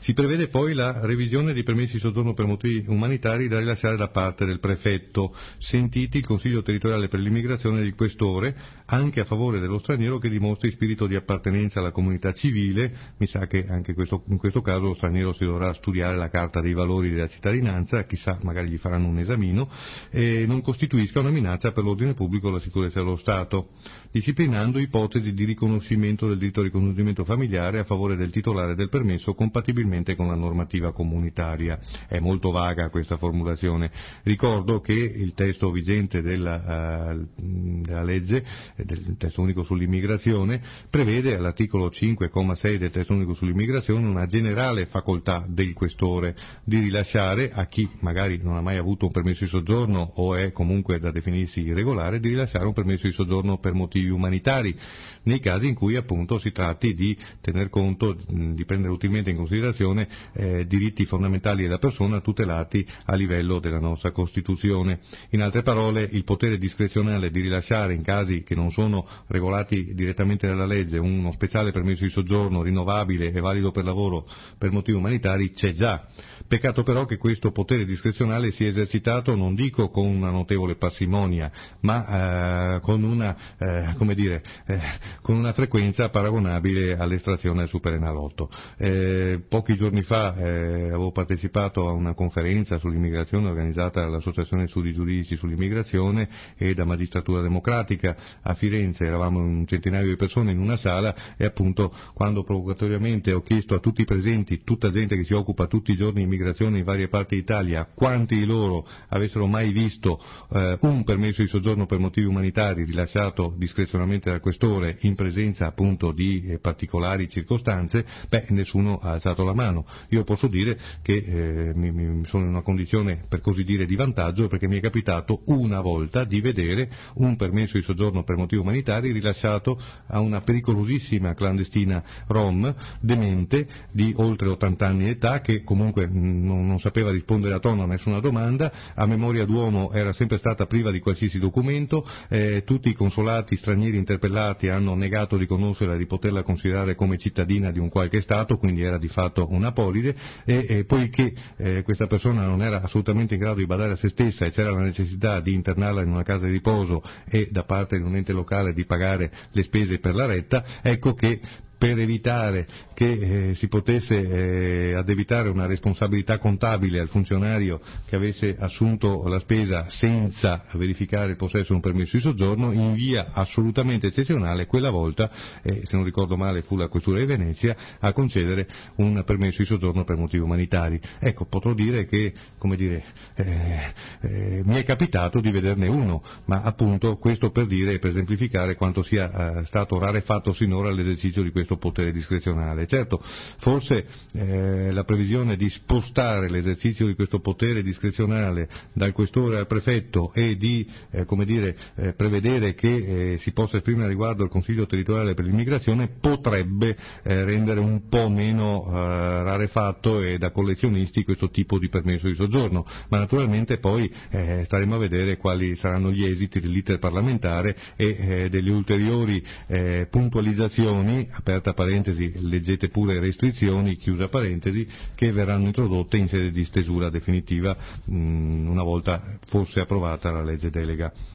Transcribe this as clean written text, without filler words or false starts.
Si prevede poi la revisione dei permessi di soggiorno per motivi umanitari da rilasciare da parte del prefetto, sentiti il Consiglio territoriale per l'immigrazione e il questore, anche a favore dello straniero che dimostri spirito di appartenenza alla comunità civile. Mi sa che anche in questo caso lo straniero si dovrà studiare la Carta dei valori della cittadinanza, chissà, magari gli faranno un esamino, e non costituisca una minaccia per l'ordine pubblico o la sicurezza dello Stato, disciplinando ipotesi di riconoscimento del diritto al ricongiungimento familiare a favore del titolare del permesso compatibilmente con la normativa comunitaria. È molto vaga questa formulazione. Ricordo che il testo vigente della legge, del testo unico sull'immigrazione, prevede all'articolo 5,6 del testo unico sull'immigrazione una generale facoltà del questore di rilasciare a chi magari non ha mai avuto un permesso di soggiorno o è comunque da definirsi irregolare, di rilasciare un permesso di soggiorno per motivi umanitari, nei casi in cui appunto si tratti di tener conto, di prendere utilmente in considerazione diritti fondamentali della persona tutelati a livello della nostra Costituzione. In altre parole, il potere discrezionale di rilasciare in casi che non sono regolati direttamente dalla legge uno speciale permesso di soggiorno rinnovabile e valido per lavoro per motivi umanitari c'è già. Peccato però che questo potere discrezionale sia esercitato, non dico con una notevole parsimonia, ma con una frequenza paragonabile all'estrazione del superenalotto. Pochi giorni fa avevo partecipato a una conferenza sull'immigrazione organizzata dall'Associazione Studi Giuridici sull'immigrazione e da Magistratura Democratica a Firenze. Eravamo un centinaio di persone in una sala e appunto quando provocatoriamente ho chiesto a tutti i presenti, tutta gente che si occupa tutti i giorni di immigrazione in varie parti d'Italia, quanti di loro avessero mai visto un permesso di soggiorno per motivi umanitari rilasciato discrezionalmente dal questore in presenza appunto di particolari circostanze, nessuno ha alzato la mano. Io posso dire che sono in una condizione per così dire di vantaggio, perché mi è capitato una volta di vedere un permesso di soggiorno per motivi umanitari rilasciato a una pericolosissima clandestina rom demente di oltre 80 anni di età, che comunque non sapeva rispondere a tono a nessuna domanda, a memoria d'uomo era sempre stata priva di qualsiasi documento, tutti i consolati stranieri interpellati hanno negato di conoscerla e di poterla considerare come cittadina di un qualche Stato, quindi era di fatto un'apolide, e poiché questa persona non era assolutamente in grado di badare a se stessa e c'era la necessità di internarla in una casa di riposo e da parte di un ente locale di pagare le spese per la retta, ecco che per evitare che si potesse addebitare una responsabilità contabile al funzionario che avesse assunto la spesa senza verificare il possesso di un permesso di soggiorno, in via assolutamente eccezionale, quella volta, se non ricordo male fu la Questura di Venezia, a concedere un permesso di soggiorno per motivi umanitari. Ecco, potrò dire che, mi è capitato di vederne uno, ma appunto questo per dire e per esemplificare quanto sia stato rarefatto sinora l'esercizio di questo potere discrezionale. Certo, forse la previsione di spostare l'esercizio di questo potere discrezionale dal questore al prefetto e di prevedere che si possa esprimere riguardo al Consiglio territoriale per l'immigrazione potrebbe rendere un po' meno rarefatto e da collezionisti questo tipo di permesso di soggiorno, ma naturalmente poi staremo a vedere quali saranno gli esiti dell'iter parlamentare e delle ulteriori puntualizzazioni, aperta parentesi, leggete pure restrizioni, chiusa parentesi, che verranno introdotte in sede di stesura definitiva una volta fosse approvata la legge delega.